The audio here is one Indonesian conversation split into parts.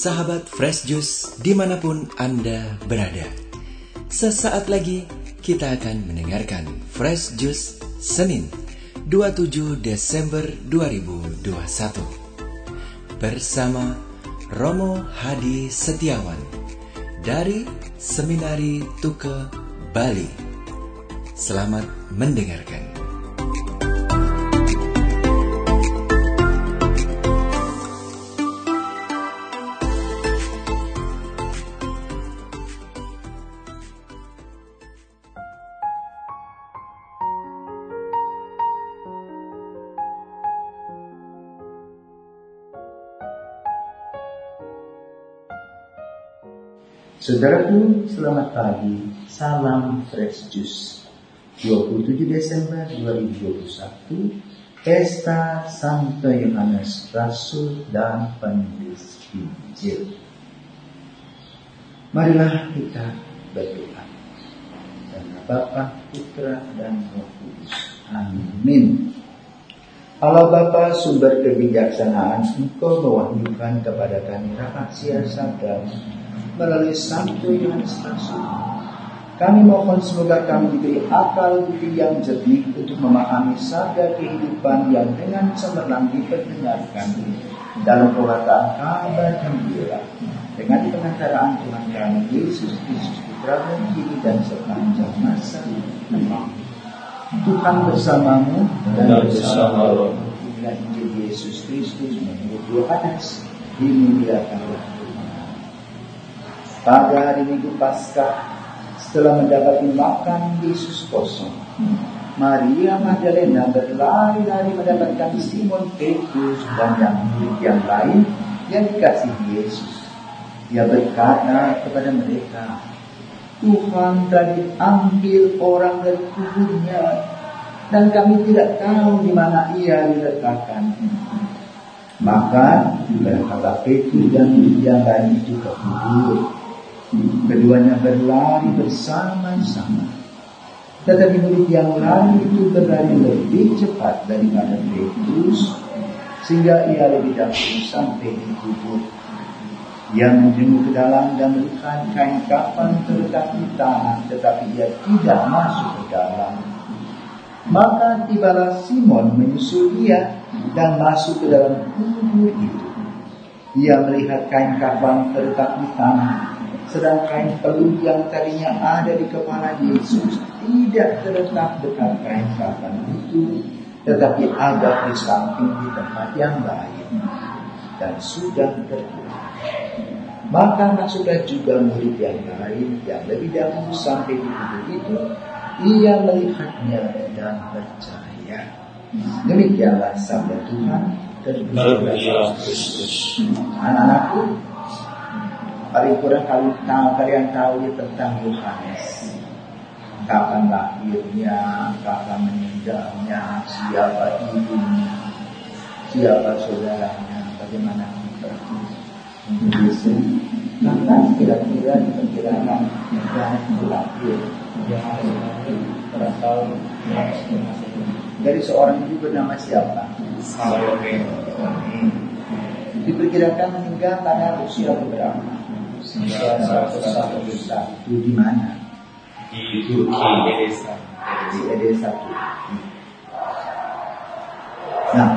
sahabat Fresh Juice dimanapun Anda berada. Sesaat lagi kita akan mendengarkan Fresh Juice Senin 27 Desember 2021 bersama Romo Hadi Setiawan dari Seminari Tuke, Bali. Selamat mendengarkan. Saudaraku, selamat pagi. Salam Fresh Juice. 27 Desember 2021, Pesta Santo Yohanes Rasul dan Penulis Injil. Marilah kita berdoa. Karena Bapa, Putra, dan Roh Kudus. Amin. Allah Bapa, sumber kebijaksanaan, Engkau mewahyukan kepada kami rahasia sabda melalui Santo Yohanes Rasul. Kami mohon semoga kami diberi akal budi yang jernih untuk memahami sabda kehidupan yang dengan cemerlang diperdengarkan dalam perkataan kabar gembira dengan pengantaraan Tuhan kami Yesus Kristus Putra-Mu kini dan sepanjang masa. Tuhan bersamamu dan bersama roh. Inilah Injil Yesus Kristus menurut Yohanes. Dimuliakanlah pada hari Minggu Paskah, setelah mendapat makan Yesus kosong, Maria Magdalena berlari-lari mendapatkan Simon Petrus dan yang lain yang dikasihi Yesus. Dia berkata kepada mereka, Tuhan telah diambil orang dari kuburnya, dan kami tidak tahu di mana ia diletakkan. Maka berkata Petrus dan yang lain itu ke kubur. Keduanya berlari bersama-sama. Tetapi murid yang lain itu berlari lebih cepat daripada Petrus, sehingga ia lebih dahulu sampai di kubur. Ia menjenguk ke dalam dan melihat kain kafan terletak di tanah, tetapi ia tidak masuk ke dalam. Maka tibalah Simon menyusul dia dan masuk ke dalam kubur itu. Ia melihat kain kafan terletak di tanah, sedang kain peluh yang tadinya ada di kepala Yesus tidak terletak dekat kain kafan itu, tetapi agak di samping di tempat yang lain dan sudah tertutup. Maka masuklah juga murid yang lain yang lebih dahulu sampai di kubur itu. Ia melihatnya dan percaya. Demikianlah sabda Tuhan. Terpujilah Kristus. Anak-anakku, paling kurang kalian tahu tentang Yohanes. Kapan lahirnya, kapan meninggalnya, siapa ibunya, siapa saudaranya, bagaimana Yesus. Karena kira-kira diperkirakan Yohanes lahir dari seorang ibu bernama siapa? Salome. Diperkirakan meninggal pada usia berapa? Usia 101. Di mana? Di Turki, Edesa. Di Edesa. Nah,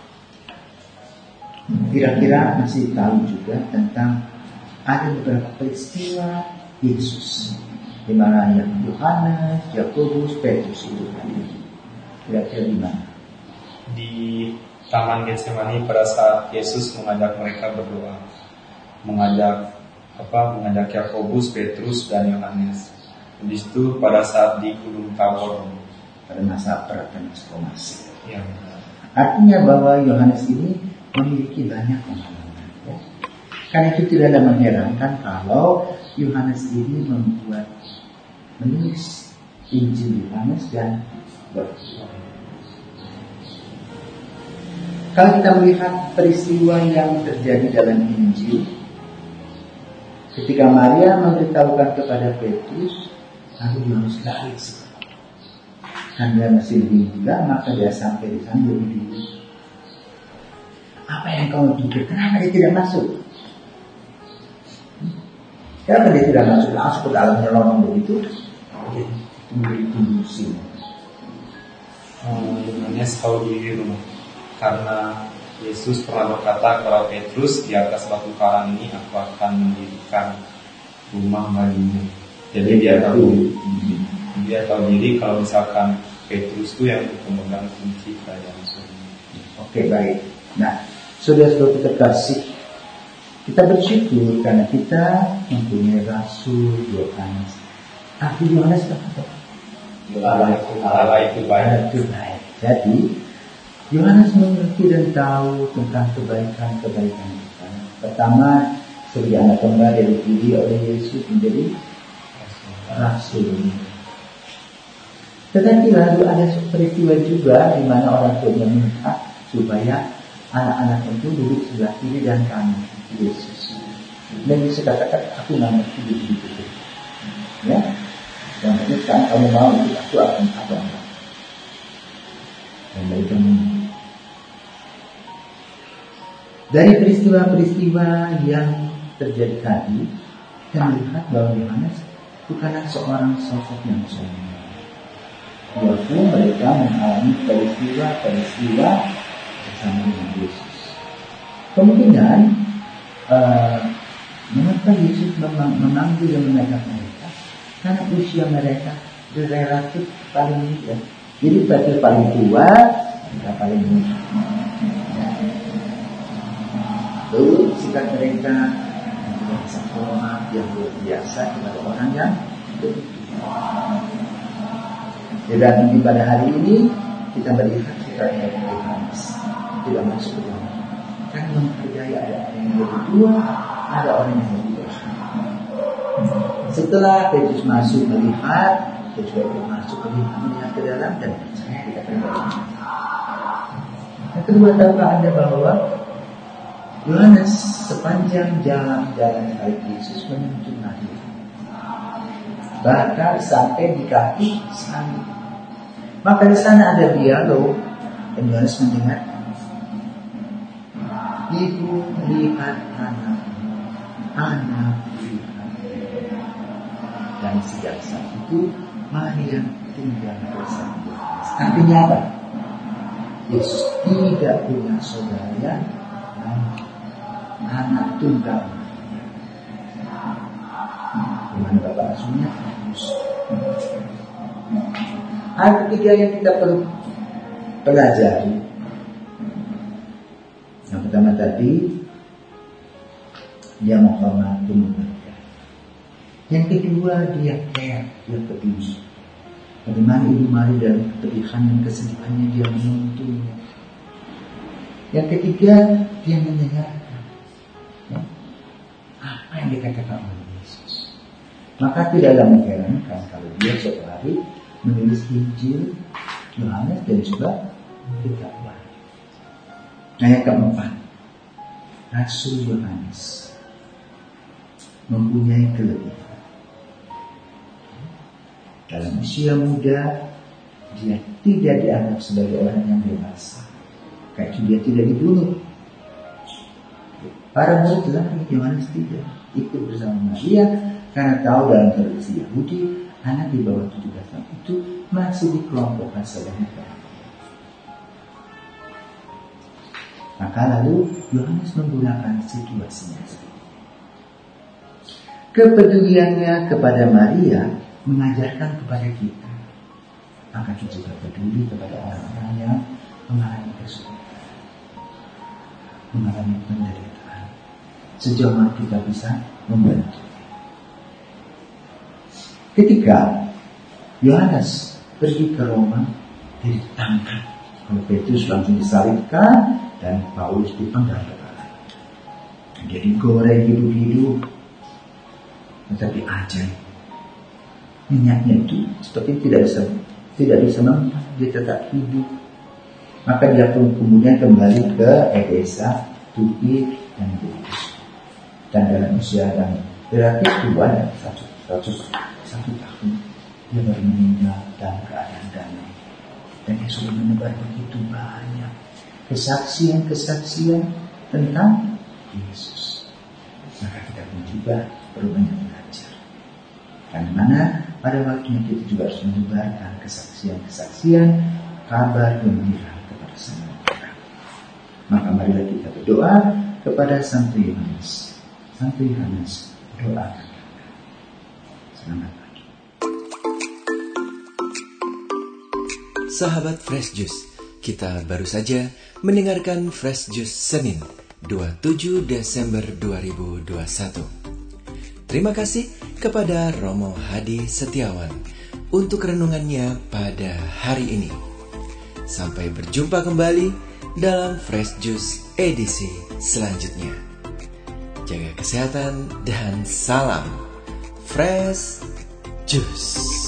kira-kira masih tahu juga tentang ada beberapa peristiwa Yesus di mana Yohanes, Yakobus, Petrus itu hadir. Kira-kira di mana? Di Taman Getsemani pada saat Yesus mengajak mereka berdoa, mengajak Yakobus, Petrus, dan Yohanes. Di situ pada saat di Gunung Tabor pada masa transformasi. Ya. Artinya bahwa Yohanes ini memiliki banyak pengalaman. Ya. Karena itu tidak ada mengherankan kalau Yohanes ini menulis Injil Yohanes dan berdoa. Kalau kita melihat peristiwa yang terjadi dalam Injil, ketika Maria memberitahukan kepada Petrus, lalu Yohanes lari. Karena dia masih lebih muda, maka dia sampai di sana lebih dulu. Apa yang kau pikir? Kenapa dia tidak masuk? Karena dia tidak masuk langsung ke dalam nyelonong begitu, tunggu sini. Yohanes tahu diri rumah, karena Yesus pernah berkata kepada Petrus, di atas batu karang ini aku akan mendirikan rumah bagimu. Jadi dia tahu diri kalau misalkan Petrus itu yang pemegang kunci kerajaan surga. Oke, baik. Nah, saudara-saudara kita kasih, kita bersyukur karena kita mempunyai Rasul Yohanes. Arti Yohanes apa? Allah itu baik. Jadi Yohanes mengerti dan tahu tentang kebaikan-kebaikan kita. Pertama, sebagai anak kembar yang dipilih oleh Yesus menjadi Rasul. Tetapi lalu ada peristiwa juga di mana orang tuanya minta supaya anak-anak itu duduk sebelah kiri dan kanan Yesus. Dan Yesus katakan, aku nggak ngerti begitu. Ya, yang penting sekarang kamu mau ikut aku akan apa? Dan dari peristiwa-peristiwa yang terjadi tadi, kita melihat bahwa Yohanes bukanlah seorang sosok yang sombong. Walaupun mereka mengalami peristiwa bersama dengan Yesus. Kemungkinan mengapa Yesus memanggil dan mengajak mereka? Karena usia mereka relatif paling muda. Jadi Petrus paling tua, mereka paling muda. Lalu sikap mereka dengan hormat yang luar biasa kepada orang yang dan pada hari ini kita melihat sikapnya Yohanes tidak masuk ke dalam. Kan menghargai ada orang yang lebih tua, ada orang yang lebih dewasa. Setelah Petrus masuk melihat, Petrus masuk melihat ke dalam dan percaya kita percaya. Yang kedua, tahukah Anda bahwa Yohanes sepanjang jalan-jalan salib Yesus menuntun Maria, bahkan sampai di kaki salib. Maka di sana ada dialog dan Yohanes mendengar, ibu lihat anak lihat. Dan sejak saat itu Maria tinggal bersama Yohanes. Artinya apa? Yesus tidak punya saudara, anak tunggal. Dimana Bapak asuhnya Yesus. Hal ketiga yang kita perlu pelajari, yang pertama tadi, dia menghormati mereka. Yang kedua, dia care, dia peduli. Bagaimana Ibu Maria dalam kepedihan dan kesedihannya dia menuntunnya. Yang ketiga, dia mendengarkan apa yang dikatakan oleh Yesus. Maka tidaklah mengherankan kalau dia suatu hari menulis Injil Yohanes dan juga kitab Wahyu. Nah, yang keempat, Rasul Yohanes mempunyai kelebihan. Dalam usia muda, dia tidak dianggap sebagai orang yang dewasa. Karena itu dia tidak dibunuh. Para murid lain Yohanes tidak ikut bersama Maria karena tahu dalam tradisi Yahudi anak di bawah 17 tahun itu masih dikelompokkan sebagai pelaku. Maka lalu Yohanes menggunakan situasinya sendiri. Kepeduliannya kepada Maria mengajarkan kepada kita, maka kita juga peduli kepada orang-orang yang mengalami kesulitan, mengalami penderitaan. Sejauh mana kita bisa membantu. Ketika Yohanes pergi ke Roma, dia ditangkap oleh Petrus, langsung disalibkan dan Paulus dipenggal kepala. Dia digoreng hidup-hidup, tetapi ajaib. Minyaknya itu seperti tidak bisa mempan, dia tetap hidup. Maka dia pun kemudian kembali ke Edesa, Turki dan Yerusalem. Dan dalam usia yang relatif tua, satu tahun, dia baru meninggal dalam keadaan damai. Dan dia sudah menebar begitu banyak kesaksian tentang Yesus. Maka kita pun juga perlu banyak Yang mana pada waktunya kita juga harus menyebarkan kesaksian-kesaksian kabar gembira kepada semua orang. Maka marilah kita berdoa kepada Santo Yohanes. Santo Yohanes, doakan. Selamat pagi. Sahabat Fresh Juice, kita baru saja mendengarkan Fresh Juice Senin 27 Desember 2021. Terima kasih kepada Romo Hadi Setiawan untuk renungannya pada hari ini. Sampai berjumpa kembali dalam Fresh Juice edisi selanjutnya. Jaga kesehatan dan salam Fresh Juice.